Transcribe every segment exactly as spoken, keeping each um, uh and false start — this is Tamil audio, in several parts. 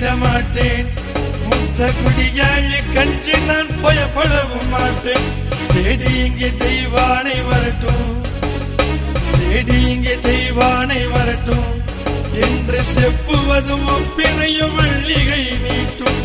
மாட்டேன். மூத்த குடியாளி கஞ்சி நான் பயப்படவும் மாட்டேன். தேடி இங்கே தெய்வானை வரட்டும், தேடி இங்கே தெய்வானை வரட்டும் என்று செப்புவதும் ஒப்பினையும் மல்லிகை நீட்டும்.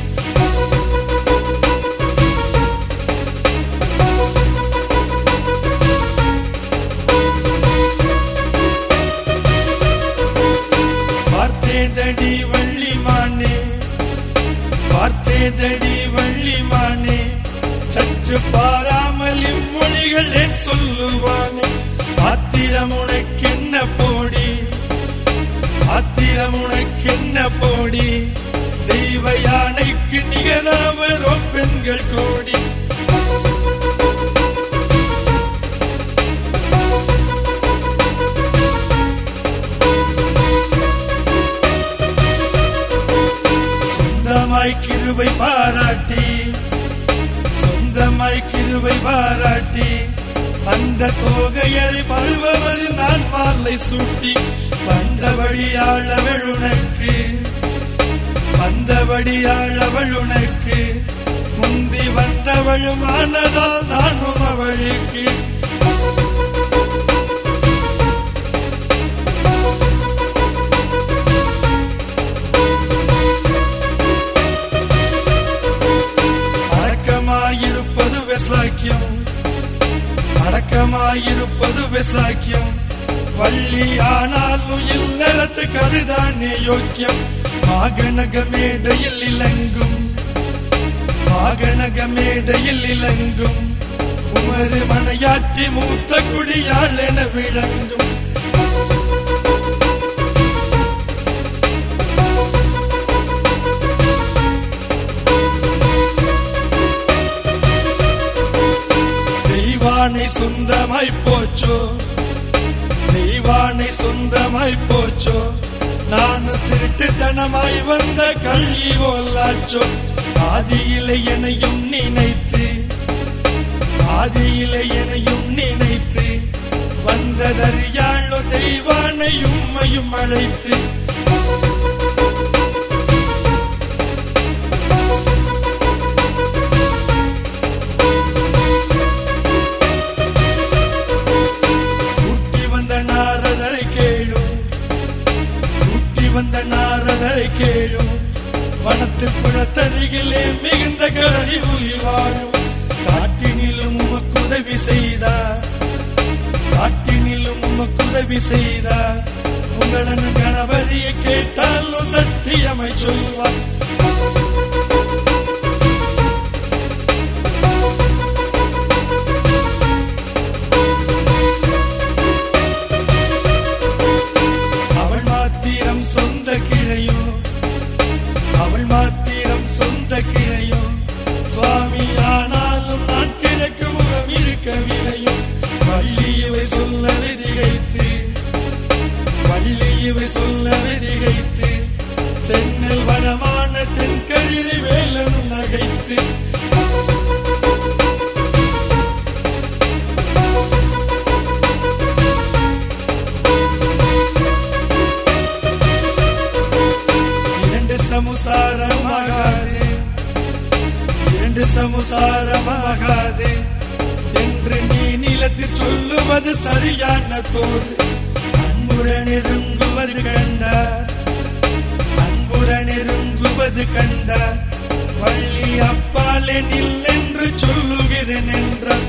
பார்த்தேதடி வள்ளிமானே, பார்த்தேதடி வள்ளிமானே, சற்று பாராமல் இம்மொழிகள் என் சொல்லுவானே. ஆத்திரம் உனக்கென்ன போடி, ஆத்திரம் உனக்கென்ன போடி, தெய்வ யானைக்கு நிகராவரோ பெண்கள் கோடி. சொந்தமாய் கிருபை பாராட்டி, சொந்தமாய் கிருபை பாராட்டி, அந்த தோகையரை பருவவரில் நான் மாலை சூட்டி, வந்தபடி ஆளவள் உனக்கு, வந்தபடி ஆளவள் உனக்கு, முந்தி வந்தவளும் ஆனதால் நானும் அவளுக்கு. அடக்கமாயிருப்பது வெசாக்கியம், அடக்கமாயிருப்பது வெசாக்கியம், வள்ளி ஆனாலும் இல்லறத்துக்கு அதுதானே யோக்கியம். மாகனக மேடையில் இலங்கும், மாகனக மேடையில் இலங்கும், உமது மனையாட்டி மூத்த குடியாள் என விளங்கும். தெய்வானை சொந்தமாய் போச்சோ, தெய்வானை சொந்தமாய் போச்சோ, நான் திருட்டுத்தனமாய் வந்த கல்வி போலாச்சோ. ஆதியிலே என்னையும் நினைத்து, ஆதியிலே என்னையும் நினைத்து, வந்ததறியாளோ தெய்வானை உம்மையும் அழைத்து. வந்த நாரதரை கேளும், வனத்தில் குளத்தருகிலே மிகுந்த கரடி உயிர் வாழும். காட்டினிலும் உமக்கு உதவி செய்தார், காட்டினிலும் உமக்கு உதவி செய்தார். உங்களன் கணபதியை கேட்டாலும் சத்தியமாய் சொல்வார். சொந்த கிளையோ, அவள் மாத்திரம் சொந்த கிளையோ, சுவாமி ஆனாலும் நான் கிழக்கு முகம் இருக்கவில்லையோ. வள்ளி இவை சொல்ல விதிகைத்து, வள்ளி இவை சொல்ல விதிகைத்து, சென்னல் வளமான தென்கதிரை வேலன் நகைத்து. சமுசாரமாகாதே, இரண்டு சமுசாரமாகாதே என்று நீ நிலத்தில் சொல்லுவது சரியான தோது. அன்புற நெருங்குவது கண்டார், அன்புற நெருங்குவது கண்டார், வள்ளி அப்பாலே நில் என்று சொல்லுகிறேன் என்றார்.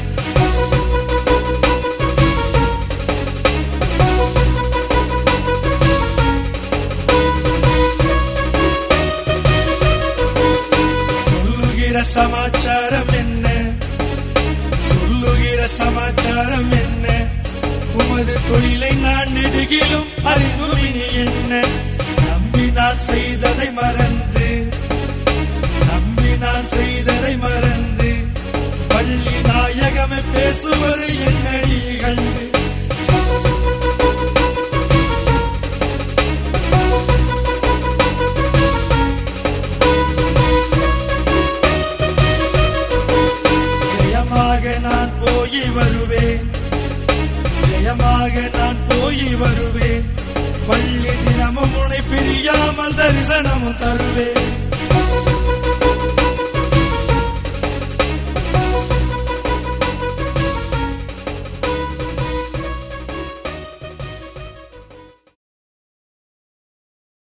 சமாச்சாரம் என்ன, சொல்லுகிற சமாச்சாரம் என்ன, உமது தொழிலை நான் நெடுகிலும் அறிந்துமினி என்ன. நம்பி நான் செய்ததை மறந்து, நம்பி நான் செய்ததை மறந்து, வள்ளி நாயகமே பேசுவது என்னடி கண்டு. நான் போய் வருவேன், ஜெயமாக நான் போய் வருவேன், வள்ளி தினமும் உன்னை பிரியாமல் தரிசனமும் தருவேன்.